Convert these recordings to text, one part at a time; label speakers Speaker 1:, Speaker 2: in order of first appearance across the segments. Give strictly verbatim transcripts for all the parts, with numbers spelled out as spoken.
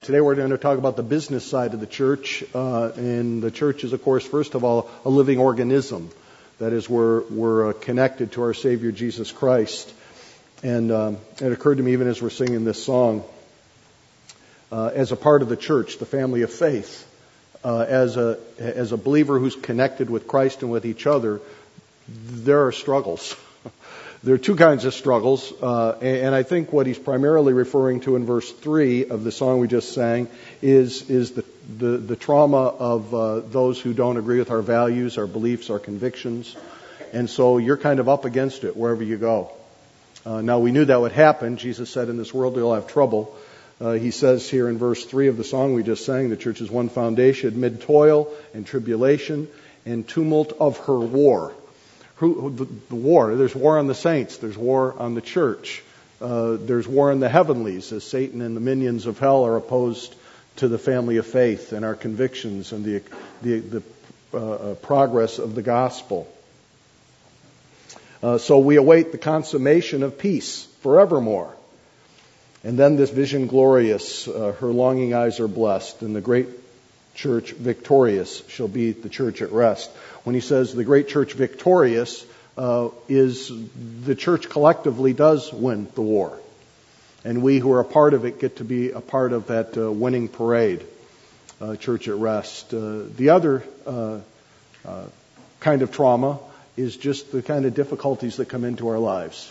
Speaker 1: today we're going to talk about the business side of the church. Uh, and the church is, of course, first of all, a living organism. That is, we're, we're uh, connected to our Savior Jesus Christ. And um, it occurred to me even as we're singing this song, uh, as a part of the church, the family of faith, uh, as a as a believer who's connected with Christ and with each other, there are struggles. There are two kinds of struggles, uh, and I think what he's primarily referring to in verse three of the song we just sang is is the the, the trauma of uh, those who don't agree with our values, our beliefs, our convictions, and so you're kind of up against it wherever you go. Uh, now we knew that would happen. Jesus said, "In this world you'll have trouble." Uh, he says here in verse three of the song we just sang, "The church is one foundation amid toil and tribulation and tumult of her war." Who, the, the war, there's war on the saints, there's war on the church, uh, there's war in the heavenlies as Satan and the minions of hell are opposed to the family of faith and our convictions and the, the, the uh, progress of the gospel. Uh, so we await the consummation of peace forevermore. And then this vision glorious, uh, her longing eyes are blessed, and the great church victorious shall be the church at rest. When he says the great church victorious, uh, is the church collectively does win the war. And we who are a part of it get to be a part of that uh, winning parade, uh, church at rest. Uh, the other uh, uh, kind of trauma is just the kind of difficulties that come into our lives.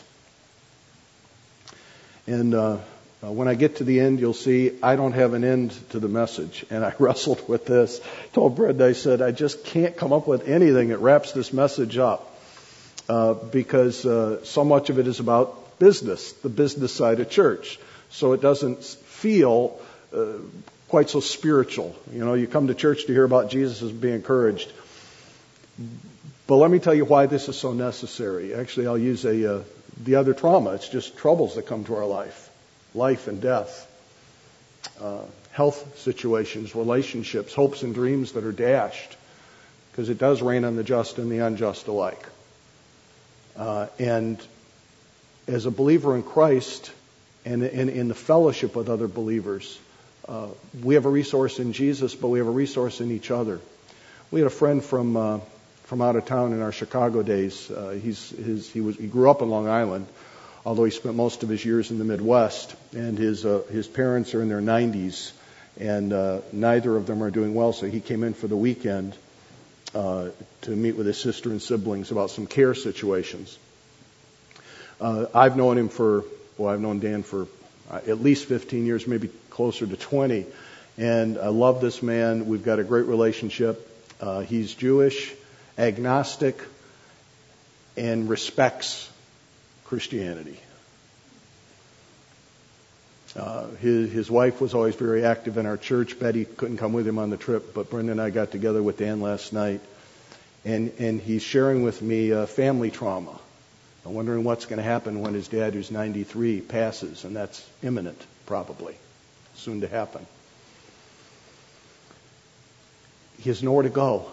Speaker 1: And uh, Uh, when I get to the end, you'll see I don't have an end to the message. And I wrestled with this. Told Brenda, I said, I just can't come up with anything that wraps this message up. Uh, because uh, so much of it is about business, the business side of church. So it doesn't feel uh, quite so spiritual. You know, you come to church to hear about Jesus and be encouraged. But let me tell you why this is so necessary. Actually, I'll use a uh, the other trauma. It's just troubles that come to our life. Life and death, uh, health situations, relationships, hopes and dreams that are dashed, because it does rain on the just and the unjust alike. Uh, and as a believer in Christ and in, in the fellowship with other believers, uh, we have a resource in Jesus, but we have a resource in each other. We had a friend from uh, from out of town in our Chicago days. Uh, he's his he was he grew up in Long Island, although he spent most of his years in the Midwest, and his uh, his parents are in their nineties, and uh, neither of them are doing well, so he came in for the weekend uh, to meet with his sister and siblings about some care situations. Uh, I've known him for, well, I've known Dan for uh, at least fifteen years, maybe closer to twenty, and I love this man. We've got a great relationship. Uh, he's Jewish, agnostic, and respects Christianity. Uh, his, his wife was always very active in our church. Betty couldn't come with him on the trip, but Brenda and I got together with Dan last night, and, and he's sharing with me uh, family trauma. I'm wondering what's going to happen when his dad, who's ninety-three, passes, and that's imminent, probably, soon to happen. He has nowhere to go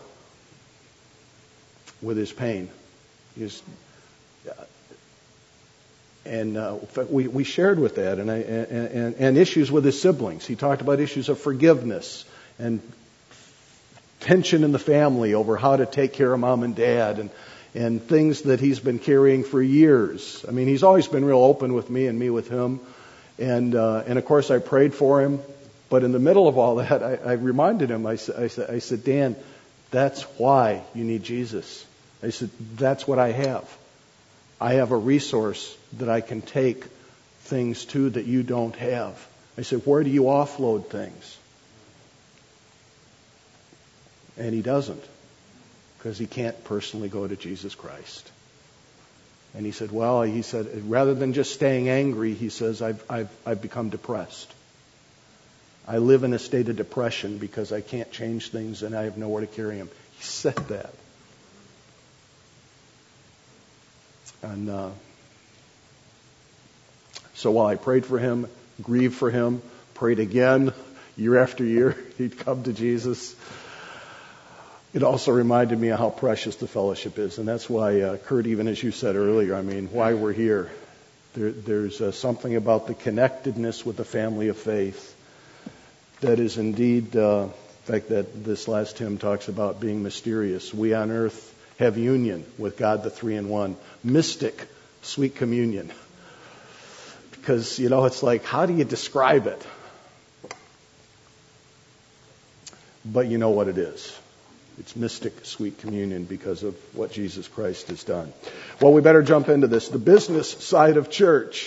Speaker 1: with his pain. He's And uh, we, we shared with that, and, I, and, and, and issues with his siblings. He talked about issues of forgiveness and tension in the family over how to take care of mom and dad, and, and things that he's been carrying for years. I mean, he's always been real open with me and me with him. And, uh, and of course, I prayed for him. But in the middle of all that, I, I reminded him, I, I, said, I said, Dan, that's why you need Jesus. I said, that's what I have. I have a resource that I can take things to that you don't have. I said, where do you offload things? And he doesn't, because he can't personally go to Jesus Christ. And he said, well, he said, rather than just staying angry, he says, I've, I've, I've become depressed. I live in a state of depression because I can't change things and I have nowhere to carry him. He said that. And uh, so while I prayed for him, grieved for him, prayed again, year after year, he'd come to Jesus. It also reminded me of how precious the fellowship is. And that's why, uh, Kurt, even as you said earlier, I mean, why we're here. There, there's uh, something about the connectedness with the family of faith that is indeed, uh, in fact, that this last hymn talks about being mysterious. We on earth have union with God the Three in One. Mystic, sweet communion. Because, you know, it's like, how do you describe it? But you know what it is. It's mystic, sweet communion because of what Jesus Christ has done. Well, we better jump into this. The business side of church.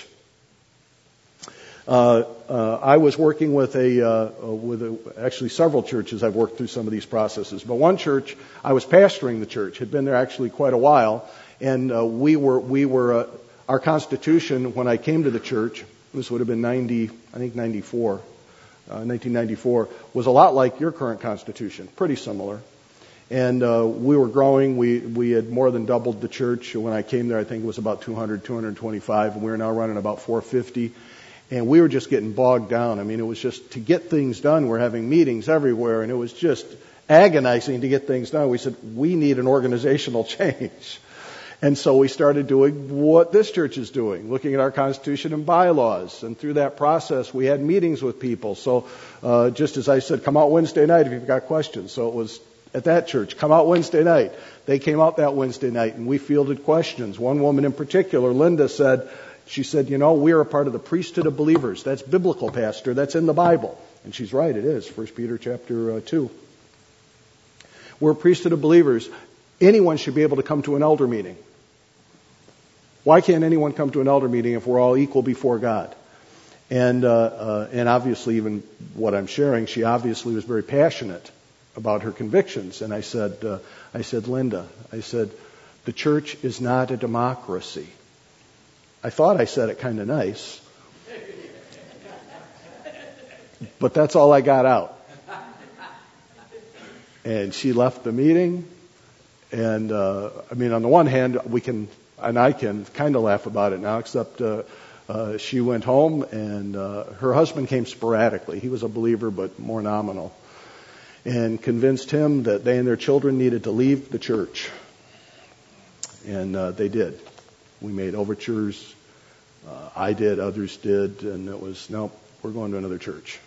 Speaker 1: Uh, uh, I was working with a, uh, with a, actually several churches. I've worked through some of these processes. But one church, I was pastoring the church, had been there actually quite a while. And uh, we were, we were, uh, our constitution, when I came to the church, this would have been ninety, I think ninety-four, uh, nineteen ninety-four, was a lot like your current constitution, pretty similar. And uh, we were growing. We we had more than doubled the church. When I came there, I think it was about two hundred, two hundred twenty-five, and we were now running about four hundred fifty. And we were just getting bogged down. I mean, it was just to get things done. We're having meetings everywhere, and it was just agonizing to get things done. We said, we need an organizational change. And so we started doing what this church is doing, looking at our constitution and bylaws. And through that process, we had meetings with people. So uh, just as I said, come out Wednesday night if you've got questions. So it was at that church, come out Wednesday night. They came out that Wednesday night, and we fielded questions. One woman in particular, Linda, said, she said, you know, we are a part of the priesthood of believers. That's biblical, Pastor. That's in the Bible. And she's right, it is. First Peter chapter uh, two. We're a priesthood of believers. Anyone should be able to come to an elder meeting. Why can't anyone come to an elder meeting if we're all equal before God? And uh, uh, and obviously, even what I'm sharing, she obviously was very passionate about her convictions. And I said, uh, I said, Linda, I said, the church is not a democracy. I thought I said it kind of nice, but that's all I got out. And she left the meeting. And uh, I mean, on the one hand, we can. And I can kind of laugh about it now, except uh, uh, she went home, and uh, her husband came sporadically. He was a believer, but more nominal, and convinced him that they and their children needed to leave the church. And uh, they did. We made overtures. Uh, I did, others did, and it was, nope, we're going to another church.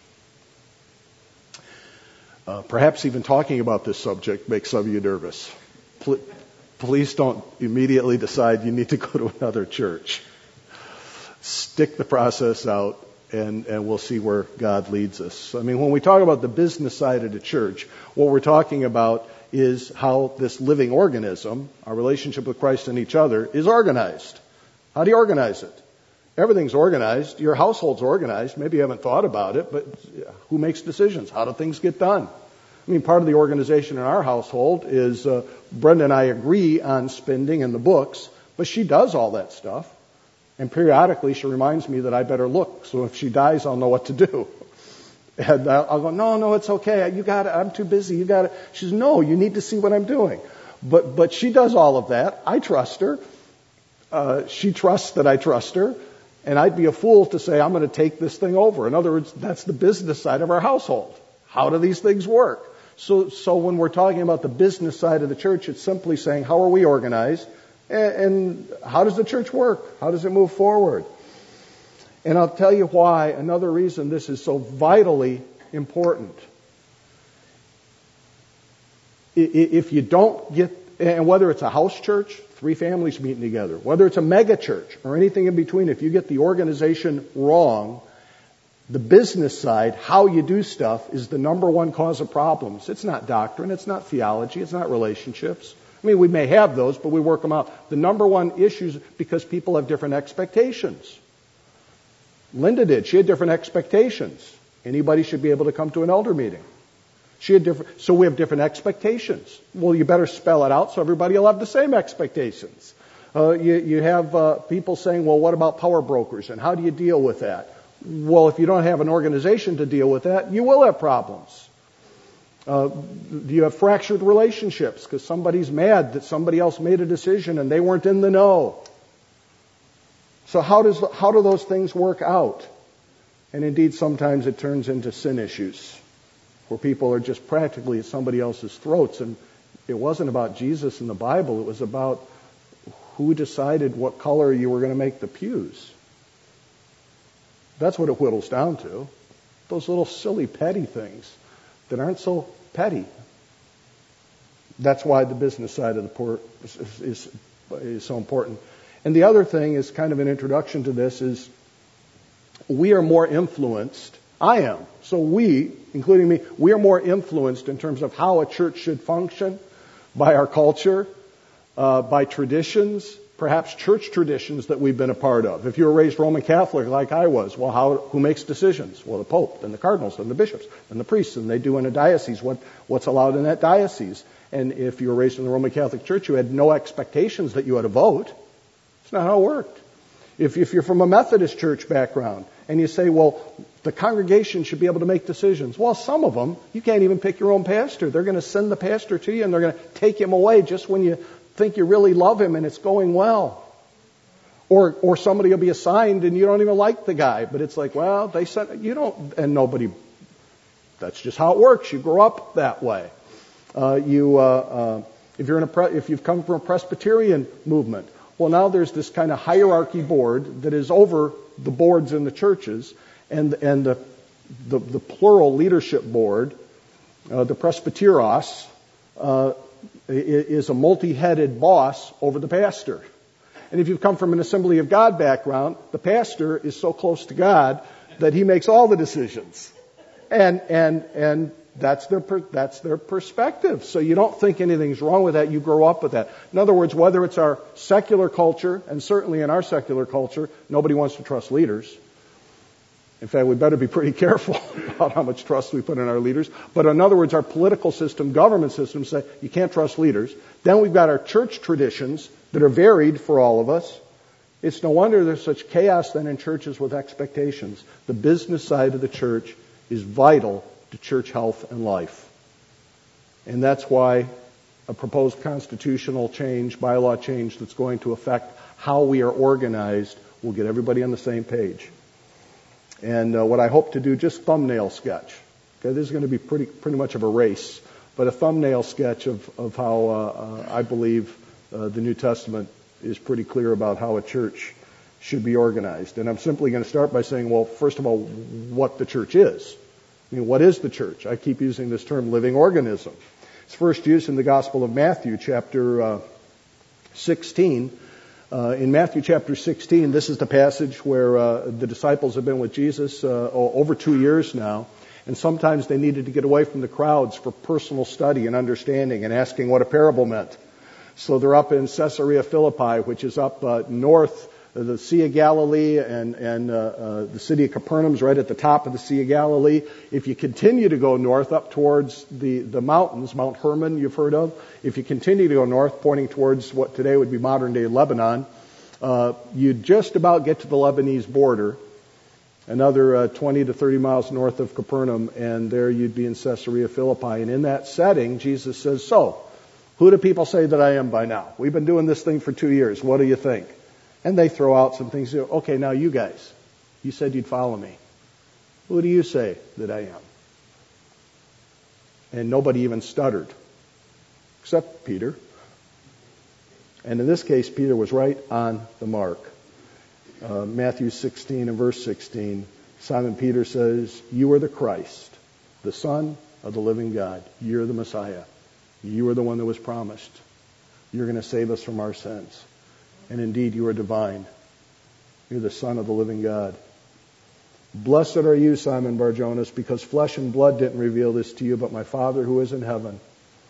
Speaker 1: Uh, perhaps even talking about this subject makes some of you nervous. Pl- Please don't immediately decide you need to go to another church. Stick the process out, and, and we'll see where God leads us. I mean, when we talk about the business side of the church, what we're talking about is how this living organism, our relationship with Christ and each other, is organized. How do you organize it? Everything's organized. Your household's organized. Maybe you haven't thought about it, but who makes decisions? How do things get done? I mean, part of the organization in our household is uh, Brenda and I agree on spending and the books, but she does all that stuff. And periodically she reminds me that I better look, so if she dies, I'll know what to do. And I'll go, no, no, it's okay. You got it. I'm too busy. You got it. She says, no, you need to see what I'm doing. But but she does all of that. I trust her. Uh, she trusts that I trust her. And I'd be a fool to say, I'm going to take this thing over. In other words, that's the business side of our household. How do these things work? So, so when we're talking about the business side of the church, it's simply saying, how are we organized? And, and how does the church work? How does it move forward? And I'll tell you why. Another reason this is so vitally important. If you don't get, and whether it's a house church, three families meeting together, whether it's a mega church or anything in between, if you get the organization wrong, the business side, how you do stuff, is the number one cause of problems. It's not doctrine, it's not theology, it's not relationships. I mean, we may have those, but we work them out. The number one issue is because people have different expectations. Linda did. She had different expectations. Anybody should be able to come to an elder meeting. She had different, so we have different expectations. Well, you better spell it out so everybody will have the same expectations. Uh, you, you have uh, people saying, well, what about power brokers, and how do you deal with that? Well, if you don't have an organization to deal with that, you will have problems. Uh, do you have fractured relationships because somebody's mad that somebody else made a decision and they weren't in the know? So how does how do those things work out? And indeed, sometimes it turns into sin issues where people are just practically at somebody else's throats. And it wasn't about Jesus and the Bible. It was about who decided what color you were going to make the pews. That's what it whittles down to. those little silly petty things that aren't so petty. That's why the business side of the port is, is, is so important. And the other thing is kind of an introduction to this is we are more influenced. I am. So we, including me, we are more influenced in terms of how a church should function by our culture, uh, by traditions, perhaps church traditions that we've been a part of. If you were raised Roman Catholic like I was, well, how, who makes decisions? Well, the Pope, then the cardinals, then the bishops, then the priests, and they do in a diocese what, what's allowed in that diocese. And if you were raised in the Roman Catholic Church, you had no expectations that you had to vote. It's not how it worked. If, if you're from a Methodist church background and you say, well, the congregation should be able to make decisions. Well, some of them, you can't even pick your own pastor. They're going to send the pastor to you and they're going to take him away just when you think you really love him and it's going well. Or or somebody will be assigned and you don't even like the guy. But it's like, well, they sent, you don't, and nobody, that's just how it works. You grow up that way. Uh, you, uh, uh, if you're in a, pre- if you've come from a Presbyterian movement, well, now there's this kind of hierarchy board that is over the boards in the churches, and and the the, the plural leadership board, uh, the presbyteros, uh, is a multi-headed boss over the pastor. And if you've come from an Assembly of God background, the pastor is so close to God that he makes all the decisions, and and and. That's their that's their perspective. So you don't think anything's wrong with that. You grow up with that. In other words, whether it's our secular culture, and certainly in our secular culture, nobody wants to trust leaders. In fact, we better be pretty careful about how much trust we put in our leaders. But in other words, our political system, government system say you can't trust leaders. Then we've got our church traditions that are varied for all of us. It's no wonder there's such chaos then in churches with expectations. The business side of the church is vital to church health and life. And that's why a proposed constitutional change, bylaw change that's going to affect how we are organized will get everybody on the same page. And uh, what I hope to do, just thumbnail sketch. Okay, this is going to be pretty pretty much of a race, but a thumbnail sketch of, of how uh, uh, I believe uh, the New Testament is pretty clear about how a church should be organized. And I'm simply going to start by saying, well, first of all, what the church is. I mean, what is the church? I keep using this term, living organism. It's first used in the Gospel of Matthew, chapter uh, sixteen. Uh, in Matthew chapter sixteen, this is the passage where uh, the disciples have been with Jesus uh, over two years now, and sometimes they needed to get away from the crowds for personal study and understanding and asking what a parable meant. So they're up in Caesarea Philippi, which is up uh, north of the Sea of Galilee, and, and uh, uh, the city of Capernaum is right at the top of the Sea of Galilee. If you continue to go north up towards the, the mountains, Mount Hermon you've heard of, if you continue to go north, pointing towards what today would be modern-day Lebanon, uh, you'd just about get to the Lebanese border, another uh, twenty to thirty miles north of Capernaum, and there you'd be in Caesarea Philippi. And in that setting, Jesus says, so, who do people say that I am by now? We've been doing this thing for two years. What do you think? And they throw out some things. Okay, now you guys, you said you'd follow me. Who do you say that I am? And nobody even stuttered, except Peter. And in this case, Peter was right on the mark. Uh, Matthew sixteen and verse sixteen, Simon Peter says, you are the Christ, the Son of the living God. You're the Messiah. You are the one that was promised. You're going to save us from our sins. And indeed, you are divine. You're the Son of the living God. Blessed are you, Simon Bar-Jonas, because flesh and blood didn't reveal this to you, but my Father who is in heaven.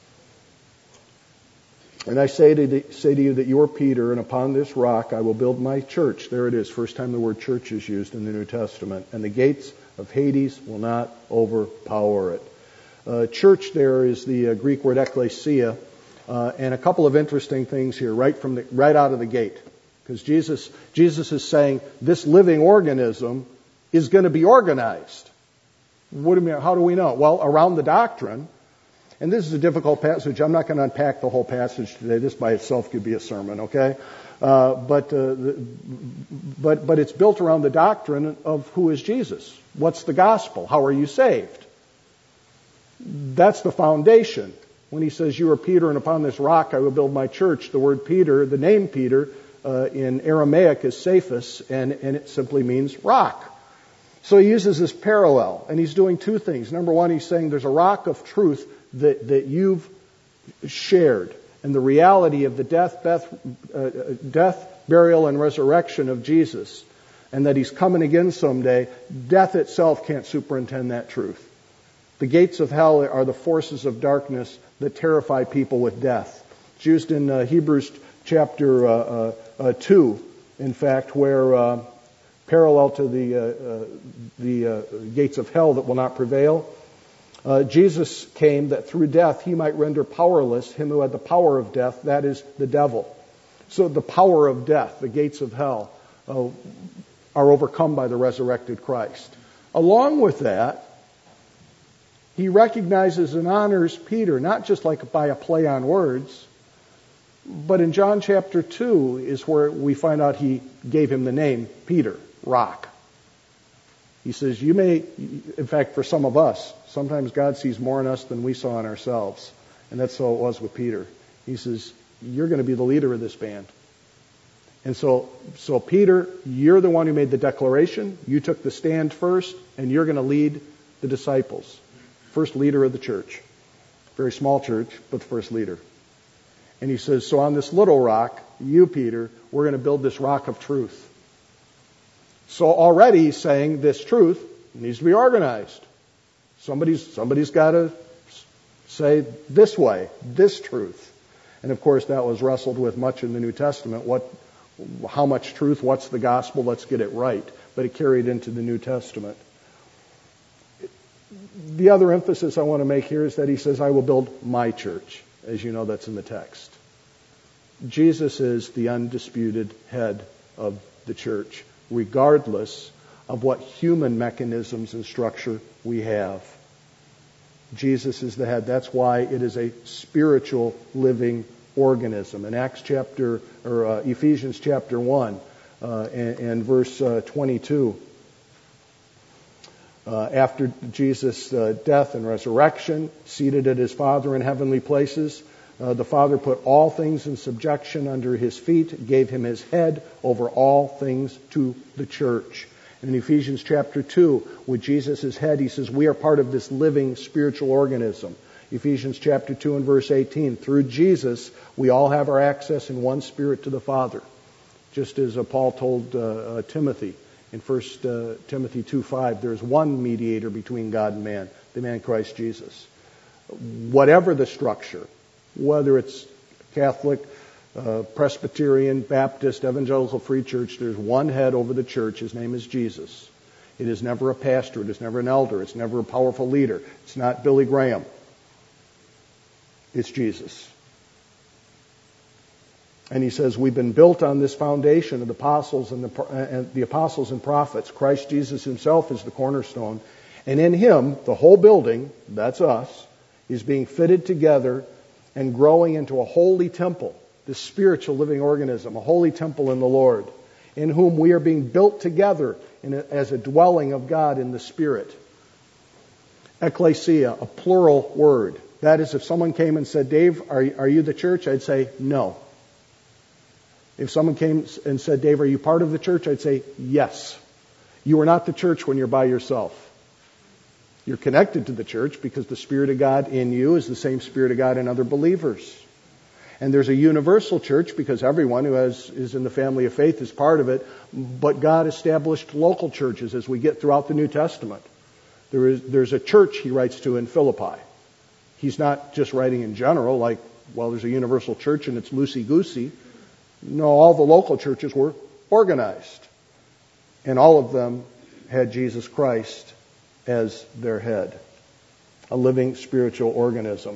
Speaker 1: And I say to, say to you that you are Peter, and upon this rock I will build my church. There it is, first time the word church is used in the New Testament. And the gates of Hades will not overpower it. Uh, church there is the uh, Greek word ekklesia. Uh, and a couple of interesting things here, right from the, right out of the gate, because Jesus Jesus is saying this living organism is going to be organized. What do you mean? How do we know? Well, around the doctrine, and this is a difficult passage. I'm not going to unpack the whole passage today. This by itself could be a sermon, okay? Uh, but uh, the, but but it's built around the doctrine of who is Jesus. What's the gospel? How are you saved? That's the foundation. When he says, you are Peter, and upon this rock I will build my church, the word Peter, the name Peter, uh, in Aramaic is Cephas, and, and it simply means rock. So he uses this parallel, and he's doing two things. Number one, he's saying there's a rock of truth that, that you've shared, and the reality of the death, death, uh, death, burial, and resurrection of Jesus, and that he's coming again someday. Death itself can't superintend that truth. The gates of hell are the forces of darkness that terrify people with death. It's used in uh, Hebrews chapter uh, uh, uh, two, in fact, where uh, parallel to the uh, uh, the uh, gates of hell that will not prevail. Uh, Jesus came that through death he might render powerless him who had the power of death, that is, the devil. So the power of death, the gates of hell, uh, are overcome by the resurrected Christ. Along with that, he recognizes and honors Peter, not just like by a play on words, but in John chapter two is where we find out he gave him the name Peter, rock. He says, you may, in fact, for some of us, sometimes God sees more in us than we saw in ourselves. And that's how it was with Peter. He says, you're going to be the leader of this band. And so, so Peter, you're the one who made the declaration. You took the stand first, and you're going to lead the disciples. First leader of the church. Very small church, but the first leader. And he says, so on this little rock, you, Peter, we're going to build this rock of truth. So already he's saying this truth needs to be organized. Somebody's, somebody's got to say this way, this truth. And of course that was wrestled with much in the New Testament. What, how much truth? What's the gospel? Let's get it right. But it carried into the New Testament. The other emphasis I want to make here is that he says, I will build my church. As you know, that's in the text. Jesus is the undisputed head of the church, regardless of what human mechanisms and structure we have. Jesus is the head. That's why it is a spiritual living organism. In Acts chapter, or uh, Ephesians chapter one uh, and, and verse uh, twenty-two, uh, after Jesus' uh, death and resurrection, seated at his Father in heavenly places, Uh, the Father put all things in subjection under his feet, gave him his head over all things to the church. In Ephesians chapter two, with Jesus as head, he says, we are part of this living spiritual organism. Ephesians chapter two and verse eighteen, through Jesus, we all have our access in one spirit to the Father. Just as uh, Paul told uh, uh, Timothy in First uh, Timothy two five, there is one mediator between God and man, the man Christ Jesus. Whatever the structure, whether it's Catholic, uh, Presbyterian, Baptist, Evangelical Free Church, there's one head over the church. His name is Jesus. It is never a pastor. It is never an elder. It's never a powerful leader. It's not Billy Graham. It's Jesus. And he says, we've been built on this foundation of the apostles and the, and the apostles and prophets. Christ Jesus himself is the cornerstone. And in him, the whole building, that's us, is being fitted together and growing into a holy temple, this spiritual living organism, a holy temple in the Lord, in whom we are being built together in a, as a dwelling of God in the Spirit. Ecclesia, a plural word. That is, if someone came and said, Dave, are, are you the church? I'd say, no. If someone came and said, Dave, are you part of the church? I'd say, yes. You are not the church when you're by yourself. You're connected to the church because the Spirit of God in you is the same Spirit of God in other believers. And there's a universal church because everyone who has, is in the family of faith is part of it. But God established local churches as we get throughout the New Testament. There is, there's a church he writes to in Philippi. He's not just writing in general like, well, there's a universal church and it's loosey-goosey. No, all the local churches were organized. And all of them had Jesus Christ as their head, a living spiritual organism.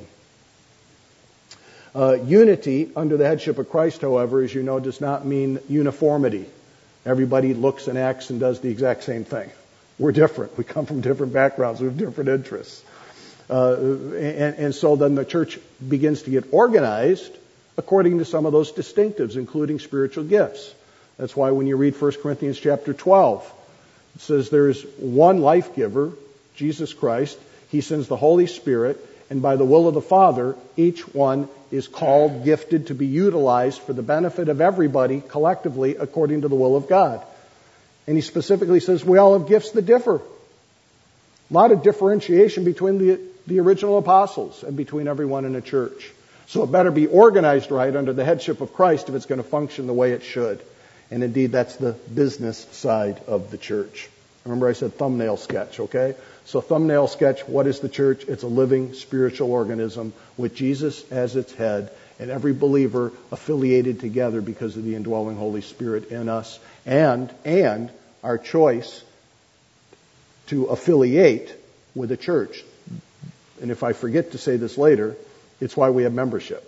Speaker 1: Uh, unity under the headship of Christ, however, as you know, does not mean uniformity. Everybody looks and acts and does the exact same thing. We're different. We come from different backgrounds. We have different interests. Uh, and, and so then the church begins to get organized according to some of those distinctives, including spiritual gifts. That's why when you read First Corinthians chapter twelve, it says there is one life giver, Jesus Christ. He sends the Holy Spirit, and by the will of the Father, each one is called, gifted to be utilized for the benefit of everybody collectively according to the will of God. And he specifically says we all have gifts that differ. A lot of differentiation between the, the original apostles and between everyone in a church. So it better be organized right under the headship of Christ if it's going to function the way it should. And indeed, that's the business side of the church. Remember I said thumbnail sketch, okay? So thumbnail sketch, what is the church? It's a living spiritual organism with Jesus as its head and every believer affiliated together because of the indwelling Holy Spirit in us and, and our choice to affiliate with a church. And if I forget to say this later, it's why we have membership.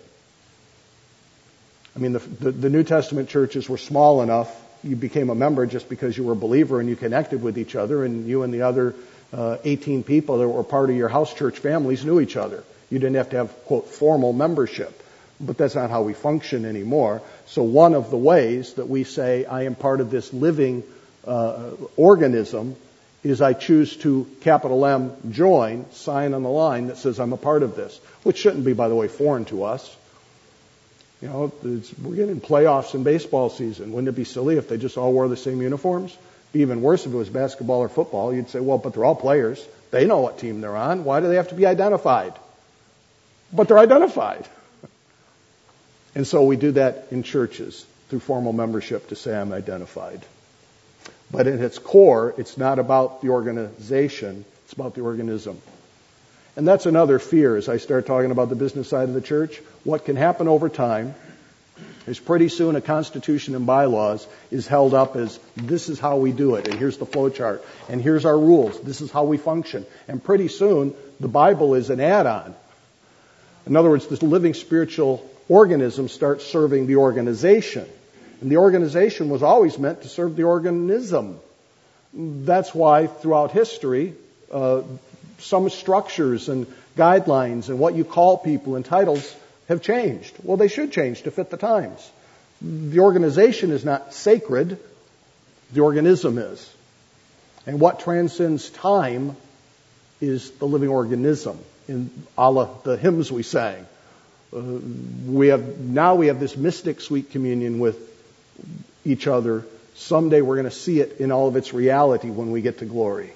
Speaker 1: I mean, the, the, the New Testament churches were small enough. You became a member just because you were a believer and you connected with each other, and you and the other uh, eighteen people that were part of your house church families knew each other. You didn't have to have, quote, formal membership. But that's not how we function anymore. So one of the ways that we say, I am part of this living uh, organism, is I choose to, capital M, join, sign on the line that says I'm a part of this, which shouldn't be, by the way, foreign to us. You know, it's, we're getting playoffs in baseball season. Wouldn't it be silly if they just all wore the same uniforms? It'd be even worse if it was basketball or football. You'd say, well, but they're all players. They know what team they're on. Why do they have to be identified? But they're identified. And so we do that in churches through formal membership to say I'm identified. But at its core, it's not about the organization, it's about the organism. And that's another fear as I start talking about the business side of the church. What can happen over time is pretty soon a constitution and bylaws is held up as this is how we do it, and here's the flow chart, and here's our rules, this is how we function. And pretty soon, the Bible is an add-on. In other words, this living spiritual organism starts serving the organization. And the organization was always meant to serve the organism. That's why throughout history, uh, some structures and guidelines and what you call people and titles have changed. Well, they should change to fit the times. The organization is not sacred. The organism is. And what transcends time is the living organism, in a la the hymns we sang. Uh, we have now we have this mystic sweet communion with each other. Someday we're going to see it in all of its reality when we get to glory.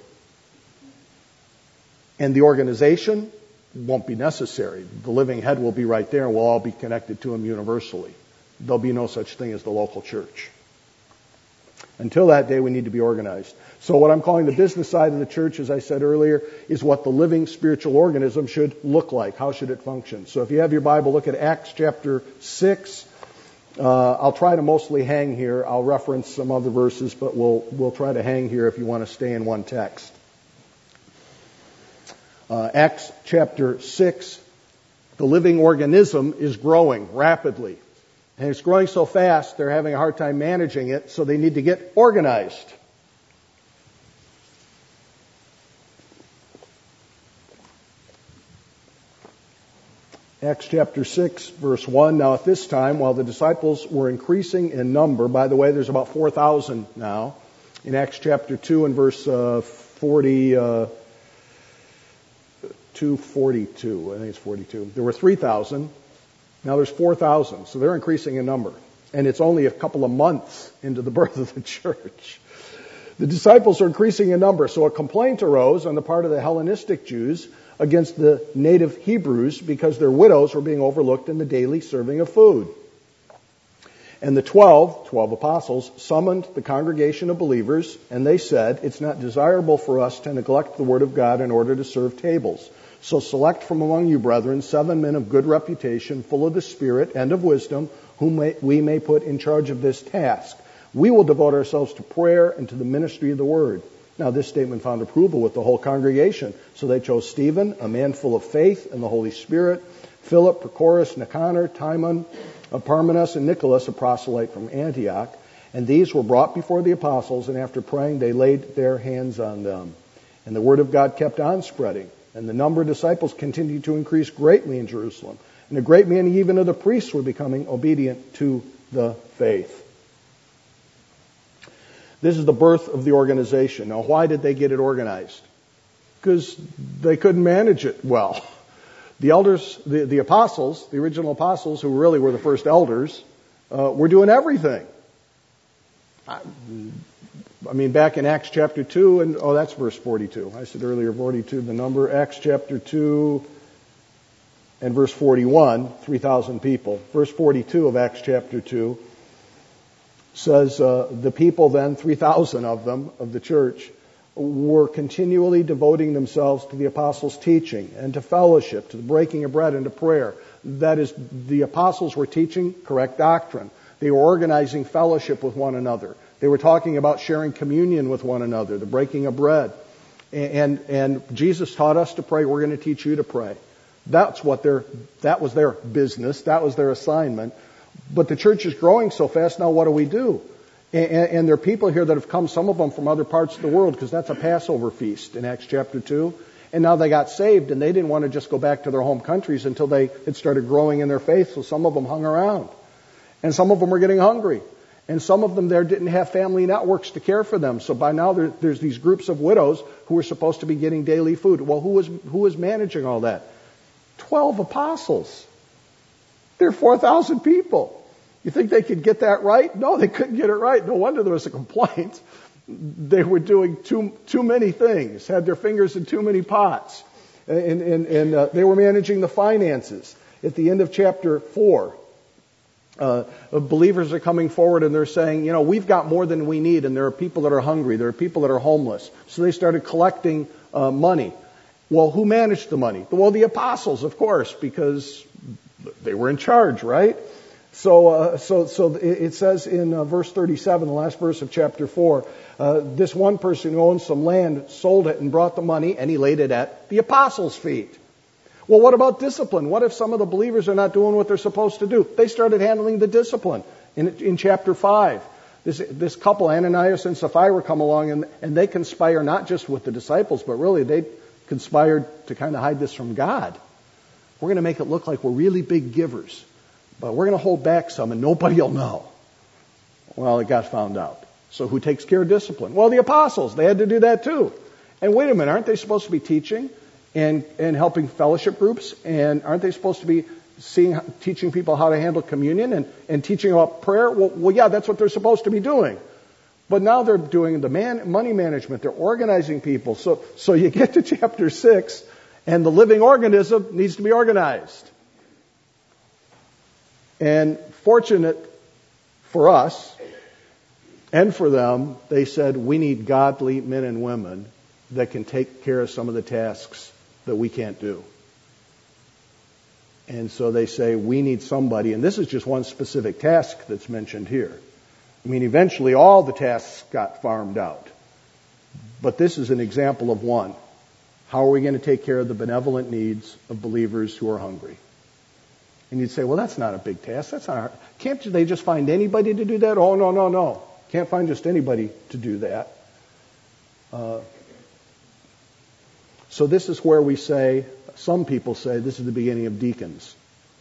Speaker 1: And the organization won't be necessary. The living head will be right there and we'll all be connected to him universally. There'll be no such thing as the local church. Until that day, we need to be organized. So what I'm calling the business side of the church, as I said earlier, is what the living spiritual organism should look like. How should it function? So if you have your Bible, look at Acts chapter six. Uh, I'll try to mostly hang here. I'll reference some other verses, but we'll we'll try to hang here if you want to stay in one text. Uh, Acts chapter six, the living organism is growing rapidly. And it's growing so fast, they're having a hard time managing it, so they need to get organized. Acts chapter six, verse one. Now at this time, while the disciples were increasing in number, by the way, there's about four thousand now. In Acts chapter two and verse uh, forty, uh, two forty-two, I think it's forty-two. There were three thousand. Now there's four thousand. So they're increasing in number. And it's only a couple of months into the birth of the church. The disciples are increasing in number. So a complaint arose on the part of the Hellenistic Jews against the native Hebrews because their widows were being overlooked in the daily serving of food. And the twelve, twelve apostles, summoned the congregation of believers, and they said, it's not desirable for us to neglect the word of God in order to serve tables. So select from among you, brethren, seven men of good reputation, full of the Spirit and of wisdom, whom may, we may put in charge of this task. We will devote ourselves to prayer and to the ministry of the word. Now, this statement found approval with the whole congregation. So they chose Stephen, a man full of faith and the Holy Spirit, Philip, Prochorus, Nicanor, Timon, Parmenas, and Nicholas, a proselyte from Antioch. And these were brought before the apostles, and after praying, they laid their hands on them. And the word of God kept on spreading. And the number of disciples continued to increase greatly in Jerusalem. And a great many even of the priests were becoming obedient to the faith. This is the birth of the organization. Now, why did they get it organized? Because they couldn't manage it well. The elders, the, the apostles, the original apostles, who really were the first elders, uh, were doing everything. I, I mean, back in Acts chapter two, and oh, that's verse forty-two. I said earlier, forty-two, the number. Acts chapter two and verse forty-one, three thousand people. Verse forty-two of Acts chapter two says, uh, the people then, three thousand of them, of the church, were continually devoting themselves to the apostles' teaching and to fellowship, to the breaking of bread and to prayer. That is, the apostles were teaching correct doctrine. They were organizing fellowship with one another. They were talking about sharing communion with one another, the breaking of bread. And, and Jesus taught us to pray. We're going to teach you to pray. That's what their, that was their business. That was their assignment. But the church is growing so fast. Now what do we do? And, and there are people here that have come, some of them from other parts of the world, because that's a Passover feast in Acts chapter two. And now they got saved, and they didn't want to just go back to their home countries until they had started growing in their faith. So some of them hung around. And some of them were getting hungry. And some of them there didn't have family networks to care for them. So by now there, there's these groups of widows who were supposed to be getting daily food. Well, who was, who was managing all that? Twelve apostles. There are four thousand people. You think they could get that right? No, they couldn't get it right. No wonder there was a complaint. They were doing too too many things, had their fingers in too many pots. And, and, and uh, they were managing the finances. At the end of chapter four, uh, believers are coming forward and they're saying, you know, we've got more than we need, and there are people that are hungry. There are people that are homeless. So they started collecting uh, money. Well, who managed the money? Well, the apostles, of course, because they were in charge, right? So, uh, so, so it says in uh, verse thirty-seven, the last verse of chapter four, uh, this one person who owned some land sold it and brought the money, and he laid it at the apostles' feet. Well, what about discipline? What if some of the believers are not doing what they're supposed to do? They started handling the discipline in, in chapter five. This, this couple, Ananias and Sapphira, come along and, and they conspire not just with the disciples, but really they conspired to kind of hide this from God. We're going to make it look like we're really big givers, but we're going to hold back some and nobody will know. Well, it got found out. So who takes care of discipline? Well, the apostles. They had to do that too. And wait a minute, aren't they supposed to be teaching and, and helping fellowship groups? And aren't they supposed to be seeing, teaching people how to handle communion and, and teaching about prayer? Well, well, yeah, that's what they're supposed to be doing. But now they're doing the man, money management. They're organizing people. So, so you get to chapter six, and the living organism needs to be organized. And fortunate for us and for them, they said, we need godly men and women that can take care of some of the tasks that we can't do. And so they say, we need somebody, and this is just one specific task that's mentioned here. I mean, eventually all the tasks got farmed out. But this is an example of one. How are we going to take care of the benevolent needs of believers who are hungry? And you'd say, well, that's not a big task. That's not hard. Can't they just find anybody to do that? Oh, no, no, no. Can't find just anybody to do that. Uh, so this is where we say, some people say, this is the beginning of deacons.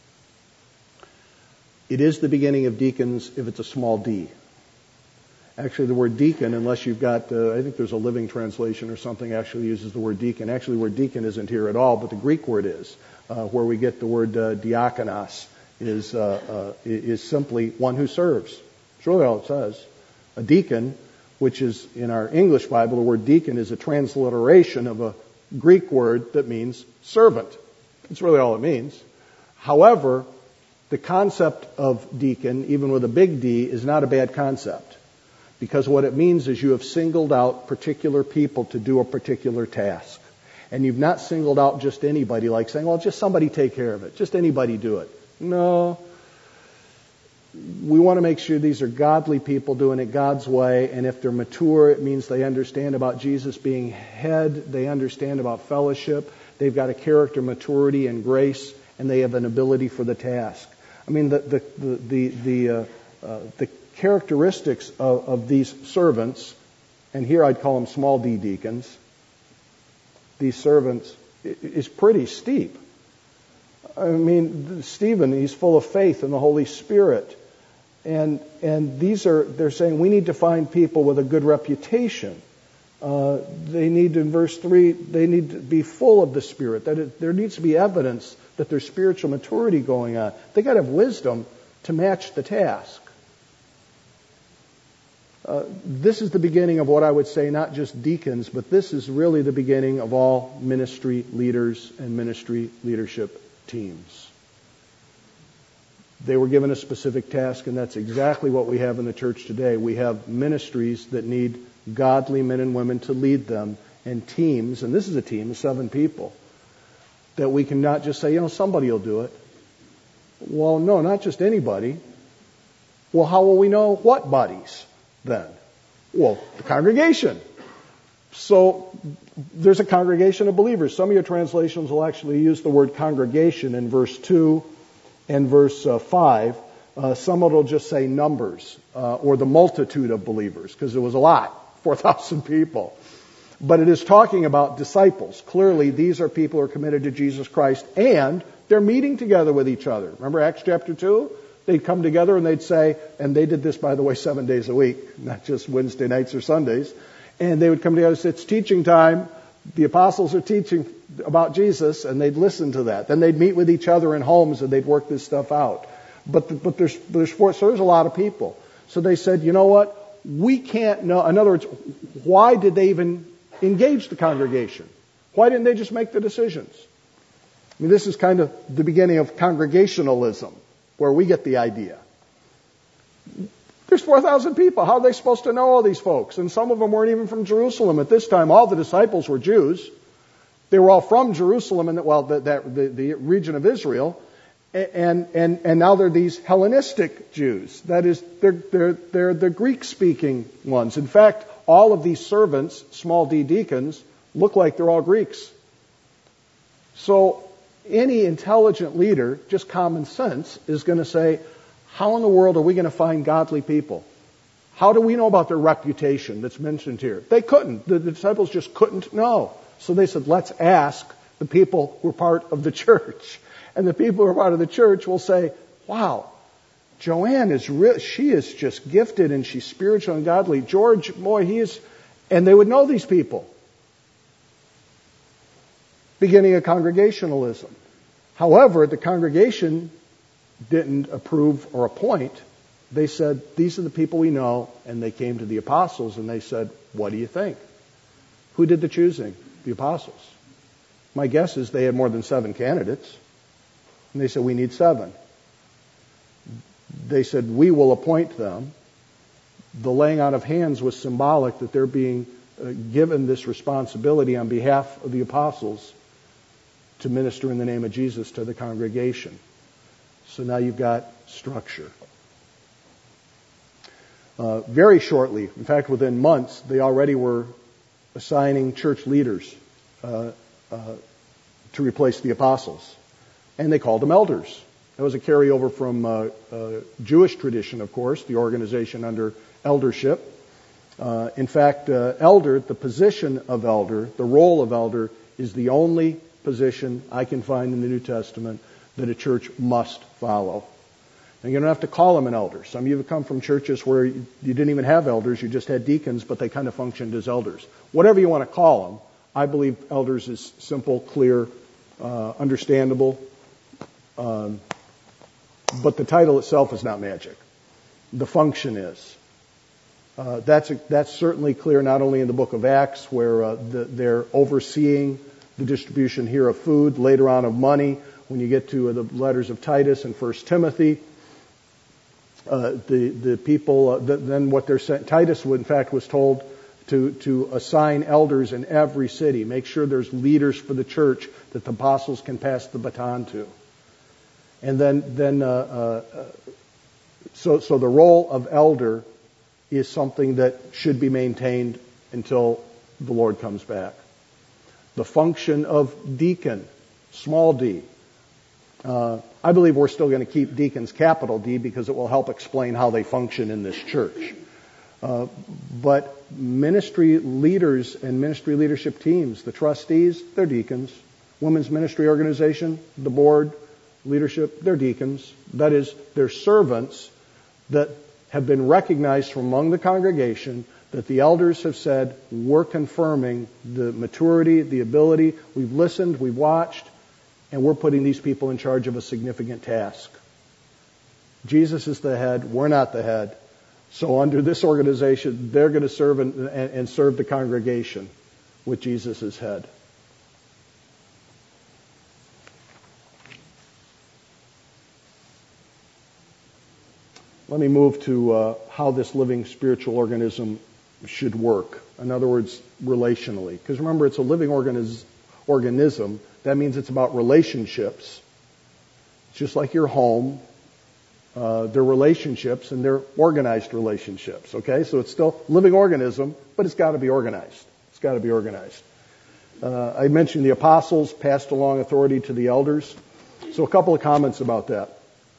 Speaker 1: It is the beginning of deacons if it's a small d. Actually, the word deacon, unless you've got, uh, I think there's a Living Translation or something, actually uses the word deacon. Actually, the word deacon isn't here at all, but the Greek word is. Uh, where we get the word uh, diakonos is uh, uh, is simply one who serves. That's really all it says. A deacon, which is in our English Bible, the word deacon is a transliteration of a Greek word that means servant. That's really all it means. However, the concept of deacon, even with a big D, is not a bad concept. Because what it means is you have singled out particular people to do a particular task. And you've not singled out just anybody, like saying, well, just somebody take care of it. Just anybody do it. No. We want to make sure these are godly people doing it God's way. And if they're mature, it means they understand about Jesus being head. They understand about fellowship. They've got a character maturity and grace. And they have an ability for the task. I mean, the the the the, the, uh, uh, the characteristics of, of these servants, and here I'd call them small d deacons, these servants, is pretty steep. I mean, Stephen, he's full of faith in the Holy Spirit. And and these are, they're saying we need to find people with a good reputation. Uh, they need, in verse three, they need to be full of the Spirit. That it, there needs to be evidence that there's spiritual maturity going on. They got to have wisdom to match the task. uh, this is the beginning of what I would say, not just deacons, but this is really the beginning of all ministry leaders and ministry leadership teams. They were given a specific task, and that's exactly what we have in the church today. We have ministries that need godly men and women to lead them, and teams, and this is a team of seven people, that we can not just say, you know, somebody will do it. Well, no, not just anybody. Well, how will we know what buddies then? Well, the congregation. So there's a congregation of believers. Some of your translations will actually use the word congregation in verse two and verse uh, five. Uh, some of it will just say numbers uh, or the multitude of believers, because it was a lot, four thousand people. But it is talking about disciples. Clearly, these are people who are committed to Jesus Christ, and they're meeting together with each other. Remember Acts chapter two? They'd come together and they'd say, and they did this, by the way, seven days a week, not just Wednesday nights or Sundays. And they would come together and say, it's teaching time. The apostles are teaching about Jesus, and they'd listen to that. Then they'd meet with each other in homes and they'd work this stuff out. But the, but there's there's four, so there's a lot of people. So they said, you know what? We can't know. In other words, why did they even engage the congregation? Why didn't they just make the decisions? I mean, this is kind of the beginning of congregationalism, where we get the idea. There's four thousand people. How are they supposed to know all these folks? And some of them weren't even from Jerusalem at this time. All the disciples were Jews. They were all from Jerusalem, and well, the, that, the, the region of Israel. And, and, and now they're these Hellenistic Jews. That is, they're, they're, they're the Greek-speaking ones. In fact, all of these servants, small d deacons, look like they're all Greeks. So any intelligent leader, just common sense, is going to say, how in the world are we going to find godly people? How do we know about their reputation that's mentioned here? They couldn't. The, the disciples just couldn't know. So they said, let's ask the people who are part of the church. And the people who are part of the church will say, wow, Joanne is real. She is just gifted and she's spiritual and godly. George, boy, he is. And they would know these people. Beginning of congregationalism. However, the congregation didn't approve or appoint. They said, these are the people we know. And they came to the apostles and they said, what do you think? Who did the choosing? The apostles. My guess is they had more than seven candidates. And they said, we need seven. They said, we will appoint them. The laying out of hands was symbolic that they're being uh, given this responsibility on behalf of the apostles to minister in the name of Jesus to the congregation. So now you've got structure. Uh, very shortly, in fact within months, they already were assigning church leaders uh, uh, to replace the apostles. And they called them elders. That was a carryover from uh, uh, Jewish tradition, of course, the organization under eldership. Uh, in fact, uh, elder, the position of elder, the role of elder, is the only position I can find in the New Testament that a church must follow. Now, you don't have to call them an elder. Some of you have come from churches where you, you didn't even have elders, you just had deacons, but they kind of functioned as elders. Whatever you want to call them, I believe elders is simple, clear, uh, understandable. Um, but the title itself is not magic. The function is. Uh, that's a, that's certainly clear not only in the book of Acts, where uh, the, they're overseeing the distribution here of food, later on of money. When you get to uh, the letters of Titus and First Timothy, uh, the the people uh, the, then what they're saying. Titus, in fact, was told to to assign elders in every city. Make sure there's leaders for the church that the apostles can pass the baton to. And then, then, uh, uh, so, so the role of elder is something that should be maintained until the Lord comes back. The function of deacon, small d. Uh, I believe we're still going to keep deacons capital D because it will help explain how they function in this church. Uh, but ministry leaders and ministry leadership teams, the trustees, they're deacons. Women's ministry organization, the board, leadership, they're deacons. That is, they're servants that have been recognized from among the congregation that the elders have said, we're confirming the maturity, the ability. We've listened, we've watched, and we're putting these people in charge of a significant task. Jesus is the head. We're not the head. So under this organization, they're going to serve and, and, and serve the congregation with Jesus as head. Let me move to uh, how this living spiritual organism should work. In other words, relationally. Because remember, it's a living organiz- organism. That means it's about relationships. It's just like your home. Uh, they're relationships, and they're organized relationships. Okay, so it's still a living organism, but it's got to be organized. It's got to be organized. Uh, I mentioned the apostles passed along authority to the elders. So a couple of comments about that.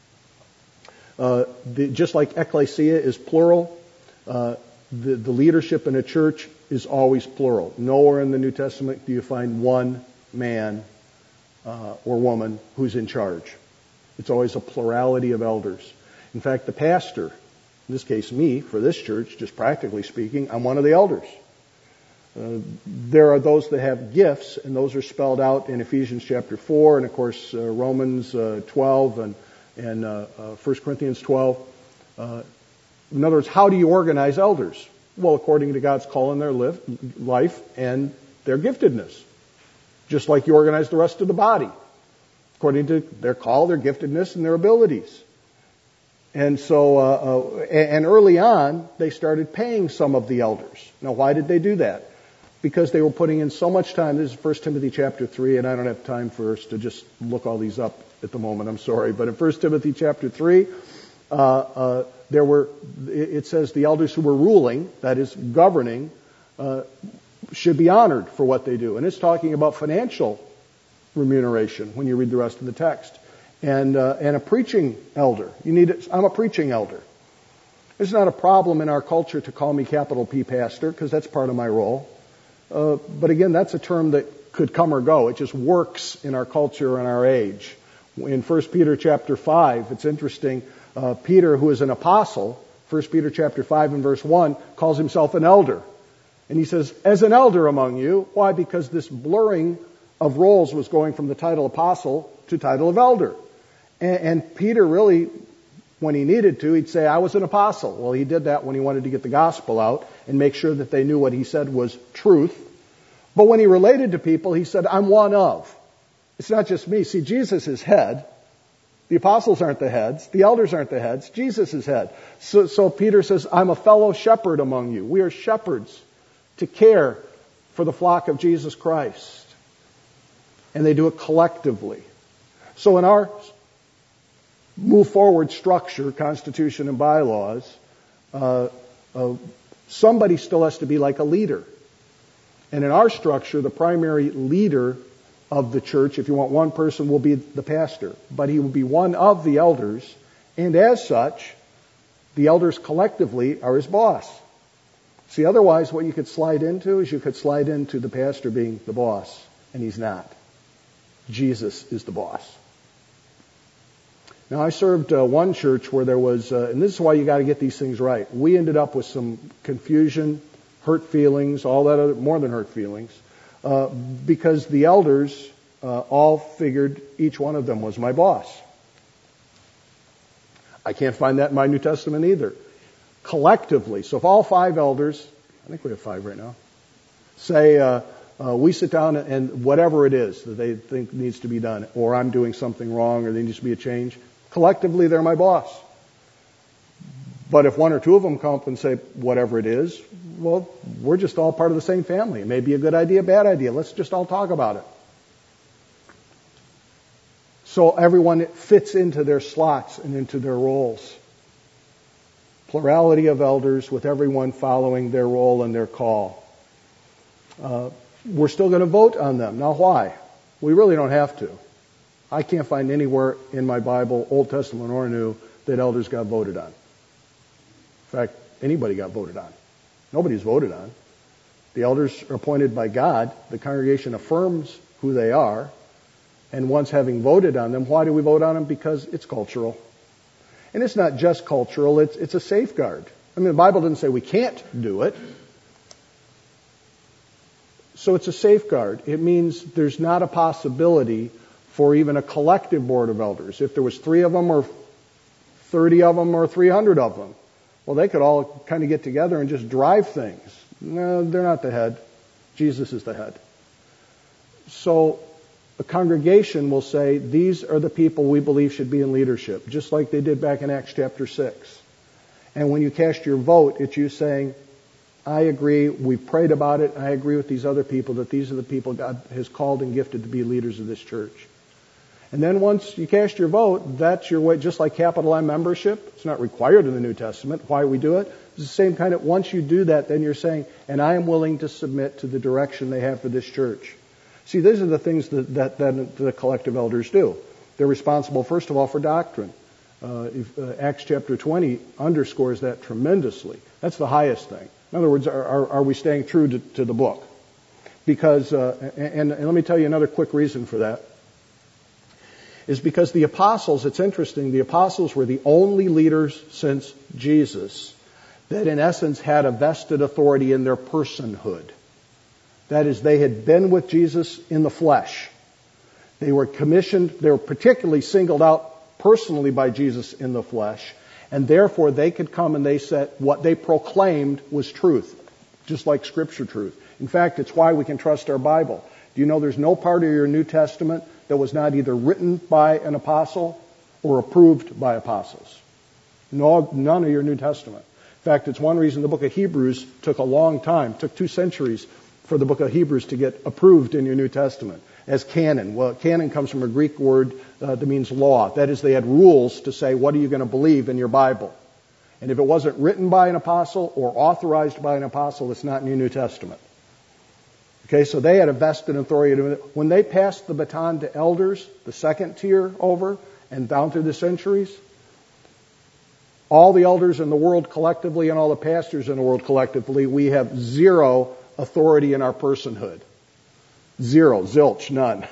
Speaker 1: Uh, the, just like ecclesia is plural, uh, the, the leadership in a church is always plural. Nowhere in the New Testament do you find one man uh, or woman who's in charge. It's always a plurality of elders. In fact, the pastor, in this case me, for this church, just practically speaking, I'm one of the elders. Uh, there are those that have gifts, and those are spelled out in Ephesians chapter four, and of course uh, Romans uh, twelve, and and uh, uh, First Corinthians twelve. Uh, in other words, how do you organize elders? Well, according to God's call in their live, life and their giftedness. Just like you organize the rest of the body. According to their call, their giftedness, and their abilities. And so, uh, uh, and early on, they started paying some of the elders. Now, why did they do that? Because they were putting in so much time. This is First Timothy chapter three, and I don't have time for us to just look all these up at the moment. I'm sorry. But in First Timothy chapter three, uh, uh, there were, it says the elders who were ruling, that is governing, uh, should be honored for what they do. And it's talking about financial remuneration when you read the rest of the text. And uh, and a preaching elder. You need it. I'm a preaching elder. It's not a problem in our culture to call me capital P pastor, because that's part of my role. Uh, but again, that's a term that could come or go. It just works in our culture and our age. In First Peter chapter five, it's interesting. Uh, Peter, who is an apostle, First Peter chapter five and verse one, calls himself an elder. And he says, as an elder among you. Why? Because this blurring of roles was going from the title apostle to title of elder. And, and Peter really, when he needed to, he'd say, I was an apostle. Well, he did that when he wanted to get the gospel out and make sure that they knew what he said was truth. But when he related to people, he said, I'm one of. It's not just me. See, Jesus is head. The apostles aren't the heads. The elders aren't the heads. Jesus is head. So, so Peter says, I'm a fellow shepherd among you. We are shepherds to care for the flock of Jesus Christ. And they do it collectively. So in our move forward structure, constitution and bylaws, uh, uh, somebody still has to be like a leader. And in our structure, the primary leader of the church, if you want one person, will be the pastor. But he will be one of the elders, and as such, the elders collectively are his boss. See, otherwise what you could slide into is you could slide into the pastor being the boss, and he's not. Jesus is the boss. Now, I served uh, one church where there was, uh, and this is why you got to get these things right. We ended up with some confusion, hurt feelings, all that other, more than hurt feelings, uh, because the elders uh, all figured each one of them was my boss. I can't find that in my New Testament either. Collectively, so if all five elders, I think we have five right now, say, uh, Uh, we sit down and whatever it is that they think needs to be done, or I'm doing something wrong, or there needs to be a change, collectively they're my boss. But if one or two of them come up and say whatever it is, well, we're just all part of the same family. It may be a good idea, bad idea. Let's just all talk about it. So everyone fits into their slots and into their roles. Plurality of elders with everyone following their role and their call. Uh, We're still going to vote on them. Now, why? We really don't have to. I can't find anywhere in my Bible, Old Testament or New, that elders got voted on. In fact, anybody got voted on. Nobody's voted on. The elders are appointed by God. The congregation affirms who they are. And once having voted on them, why do we vote on them? Because it's cultural. And it's not just cultural, it's, it's a safeguard. I mean, the Bible doesn't say we can't do it. So it's a safeguard. It means there's not a possibility for even a collective board of elders. If there was three of them or thirty of them or three hundred of them, Well, they could all kind of get together and just drive things. No, they're not the head. Jesus is the head. So a congregation will say, these are the people we believe should be in leadership, just like they did back in Acts chapter six. And when you cast your vote, it's you saying, I agree, we've prayed about it, and I agree with these other people that these are the people God has called and gifted to be leaders of this church. And then once you cast your vote, that's your way, just like capital M membership. It's not required in the New Testament. Why we do it? It's the same kind of, once you do that, then you're saying, and I am willing to submit to the direction they have for this church. See, these are the things that, that, that the collective elders do. They're responsible, first of all, for doctrine. Uh, if, uh, Acts chapter twenty underscores that tremendously. That's the highest thing. In other words, are, are, are we staying true to, to the book? Because, uh, and, and let me tell you another quick reason for that, is because the apostles, it's interesting, the apostles were the only leaders since Jesus that in essence had a vested authority in their personhood. That is, they had been with Jesus in the flesh. They were commissioned, they were particularly singled out personally by Jesus in the flesh, and therefore they could come and they said what they proclaimed was truth, just like Scripture truth. In fact, it's why we can trust our Bible. Do you know there's no part of your New Testament that was not either written by an apostle or approved by apostles? No, none of your New Testament. In fact, it's one reason the book of Hebrews took a long time, took two centuries for the book of Hebrews to get approved in your New Testament as canon. Well, canon comes from a Greek word uh, that means law. That is, they had rules to say, what are you going to believe in your Bible? And if it wasn't written by an apostle or authorized by an apostle, it's not in your New Testament. Okay, so they had a vested authority. When they passed the baton to elders, the second tier over, and down through the centuries, all the elders in the world collectively and all the pastors in the world collectively, we have zero authority in our personhood. Zero, zilch, none.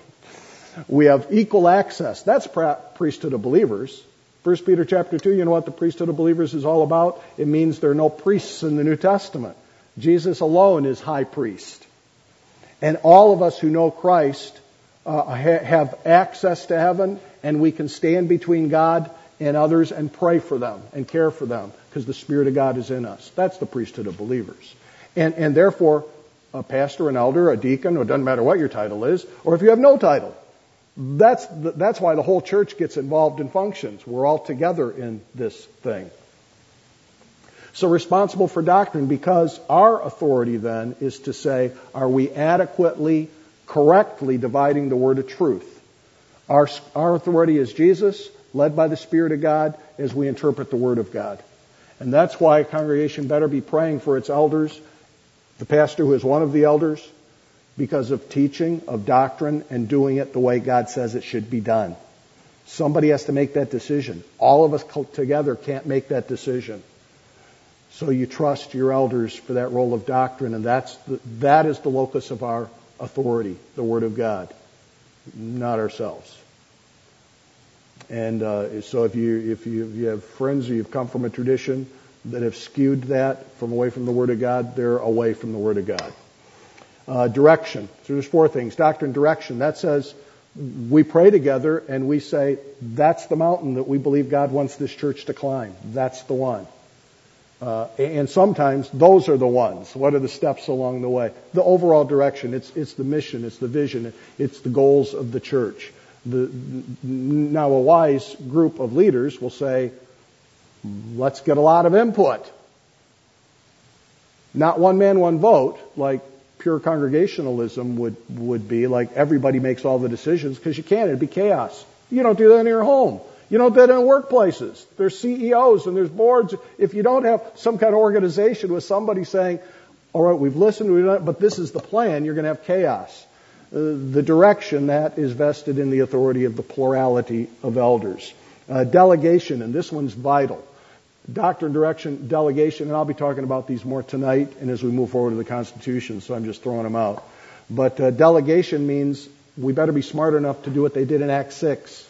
Speaker 1: We have equal access. That's priesthood of believers. First Peter chapter two, you know what the priesthood of believers is all about? It means there are no priests in the New Testament. Jesus alone is high priest. And all of us who know Christ uh, ha- have access to heaven, and we can stand between God and others and pray for them and care for them because the Spirit of God is in us. That's the priesthood of believers. And, and therefore, a pastor, an elder, a deacon, or it doesn't matter what your title is, or if you have no title, that's the, that's why the whole church gets involved and functions. We're all together in this thing. So responsible for doctrine, because our authority then is to say, are we adequately, correctly dividing the word of truth? Our, our authority is Jesus, led by the Spirit of God, as we interpret the Word of God. And that's why a congregation better be praying for its elders, the pastor who is one of the elders, because of teaching, of doctrine, and doing it the way God says it should be done. Somebody has to make that decision. All of us together can't make that decision. So you trust your elders for that role of doctrine, and that's the, that is the locus of our authority, the Word of God, not ourselves. And uh, so if you if you, if you have friends or you've come from a tradition that have skewed that from away from the Word of God, they're away from the Word of God. Uh, direction. So there's four things. Doctrine, direction. That says we pray together and we say, that's the mountain that we believe God wants this church to climb. That's the one. Uh, and sometimes those are the ones. What are the steps along the way? The overall direction. It's it's the mission. It's the vision. It's the goals of the church. The, now a wise group of leaders will say, let's get a lot of input. Not one man, one vote, like pure congregationalism would, would be, like everybody makes all the decisions, because you can't. It'd be chaos. You don't do that in your home. You don't do that in workplaces. There's C E Os and there's boards. If you don't have some kind of organization with somebody saying, all right, we've listened, we've done it, but this is the plan, you're going to have chaos. Uh, the direction, that is vested in the authority of the plurality of elders. Uh, delegation, and this one's vital. Doctrine, direction, delegation, and I'll be talking about these more tonight and as we move forward to the Constitution, so I'm just throwing them out. But uh, delegation means we better be smart enough to do what they did in Acts six.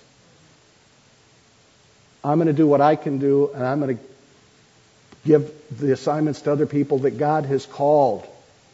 Speaker 1: I'm going to do what I can do, and I'm going to give the assignments to other people that God has called.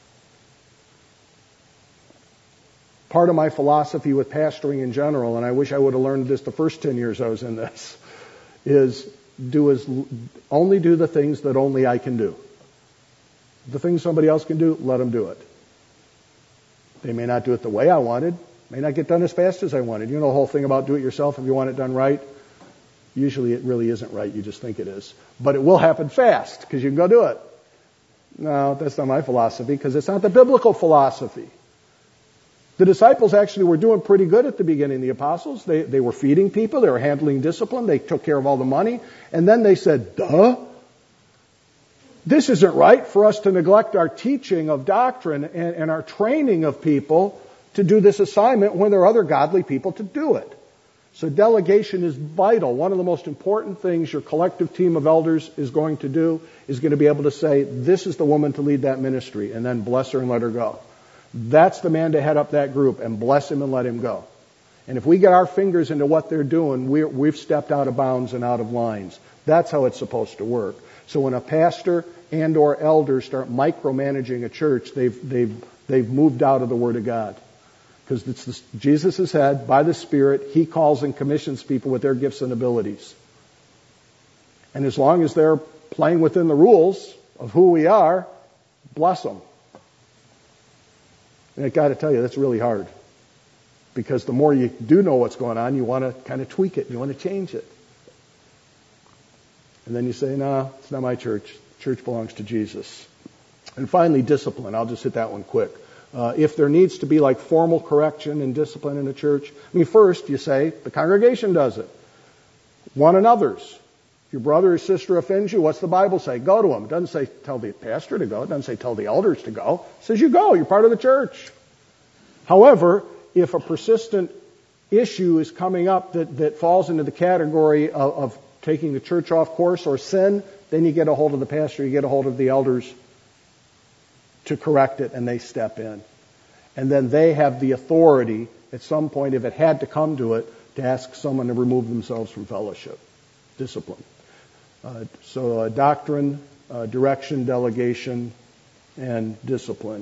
Speaker 1: Part of my philosophy with pastoring in general, and I wish I would have learned this the first ten years I was in this, is do as only do the things that only I can do. The things somebody else can do, let them do it. They may not do it the way I wanted, may not get done as fast as I wanted. You know the whole thing about do it yourself if you want it done right? Usually it really isn't right, you just think it is. But it will happen fast because you can go do it. No, that's not my philosophy because it's not the biblical philosophy. The disciples actually were doing pretty good at the beginning, the apostles. They, they were feeding people, they were handling discipline, they took care of all the money, and then they said, duh, this isn't right for us to neglect our teaching of doctrine and, and our training of people to do this assignment when there are other godly people to do it. So delegation is vital. One of the most important things your collective team of elders is going to do is going to be able to say, this is the woman to lead that ministry, and then bless her and let her go. That's the man to head up that group, and bless him and let him go. And if we get our fingers into what they're doing, we're, we've stepped out of bounds and out of lines. That's how it's supposed to work. So when a pastor and or elder start micromanaging a church, they've they've they've moved out of the Word of God. Because it's the, Jesus has said, by the Spirit, He calls and commissions people with their gifts and abilities. And as long as they're playing within the rules of who we are, bless them. And I got to tell you, that's really hard. Because the more you do know what's going on, you want to kind of tweak it. You want to change it. And then you say, no, it's not my church. Church belongs to Jesus. And finally, discipline. I'll just hit that one quick. Uh, if there needs to be like formal correction and discipline in a church, I mean, first you say, the congregation does it. One another's. If your brother or sister offends you, what's the Bible say? Go to him. It doesn't say tell the pastor to go. It doesn't say tell the elders to go. It says you go. You're part of the church. However, if a persistent issue is coming up that, that falls into the category of, of taking the church off course or sin, then you get a hold of the pastor, you get a hold of the elders to correct it, and they step in. And then they have the authority at some point, if it had to come to it, to ask someone to remove themselves from fellowship. Discipline. Uh, so uh, doctrine, uh, direction, delegation, and discipline.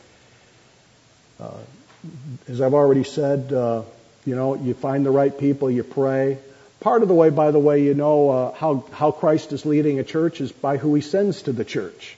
Speaker 1: Uh, as I've already said, uh, you know, you find the right people, you pray. Part of the way, by the way, you know uh, how, how Christ is leading a church is by who He sends to the church.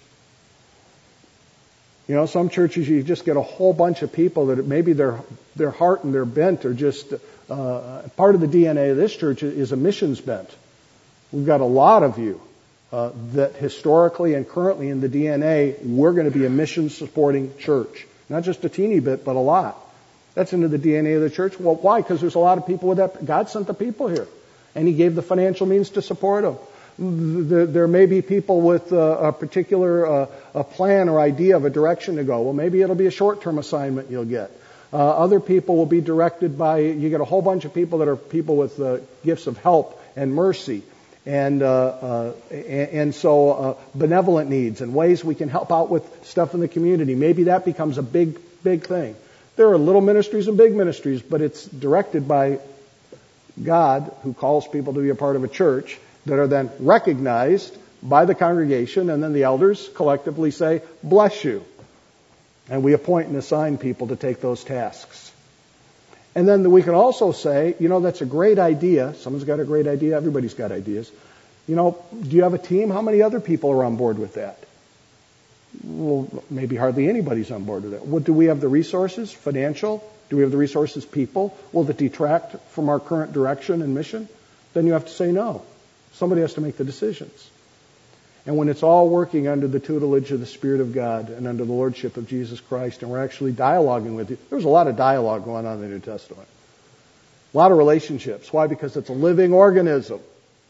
Speaker 1: You know, some churches you just get a whole bunch of people that maybe their their heart and their bent are just uh, part of the D N A of this church is a missions bent. We've got a lot of you uh, that historically and currently in the D N A, we're going to be a mission supporting church. Not just a teeny bit, but a lot. That's into the D N A of the church. Well, why? Because there's a lot of people with that. God sent the people here, and He gave the financial means to support them. There may be people with a particular uh, a plan or idea of a direction to go. Well, maybe it'll be a short-term assignment you'll get. Uh, other people will be directed by, you get a whole bunch of people that are people with uh, gifts of help and mercy. And, uh, uh, and, and so uh, benevolent needs and ways we can help out with stuff in the community. Maybe that becomes a big, big thing. There are little ministries and big ministries, but it's directed by God, who calls people to be a part of a church, that are then recognized by the congregation, and then the elders collectively say, bless you. And we appoint and assign people to take those tasks. And then we can also say, you know, that's a great idea. Someone's got a great idea. Everybody's got ideas. You know, do you have a team? How many other people are on board with that? Well, maybe hardly anybody's on board with that. Well, do we have the resources? Financial? Do we have the resources? People? Will it detract from our current direction and mission? Then you have to say no. Somebody has to make the decisions. And when it's all working under the tutelage of the Spirit of God and under the Lordship of Jesus Christ, and we're actually dialoguing with you, there's a lot of dialogue going on in the New Testament. A lot of relationships. Why? Because it's a living organism.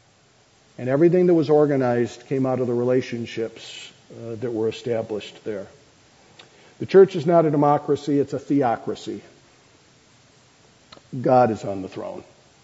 Speaker 1: And everything that was organized came out of the relationships uh, that were established there. The church is not a democracy, it's a theocracy. God is on the throne.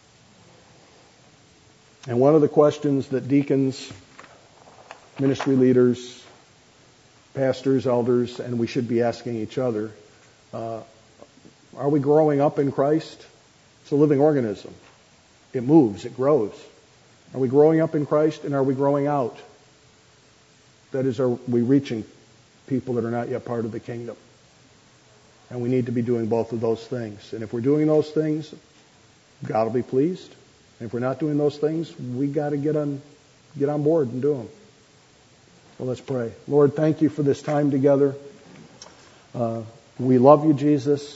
Speaker 1: And one of the questions that deacons, ministry leaders, pastors, elders, and we should be asking each other, uh, are we growing up in Christ? It's a living organism. It moves, it grows. Are we growing up in Christ, and are we growing out? That is, are we reaching people that are not yet part of the kingdom? And we need to be doing both of those things. And if we're doing those things, God will be pleased. And if we're not doing those things, we got to get on get on board and do them. Well, let's pray. Lord, thank you for this time together. Uh, we love you, Jesus.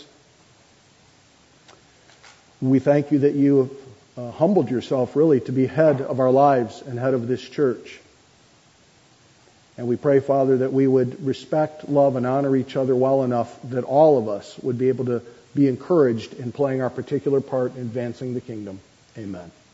Speaker 1: We thank you that you have uh, humbled yourself, really, to be head of our lives and head of this church. And we pray, Father, that we would respect, love, and honor each other well enough that all of us would be able to be encouraged in playing our particular part in advancing the kingdom. Amen.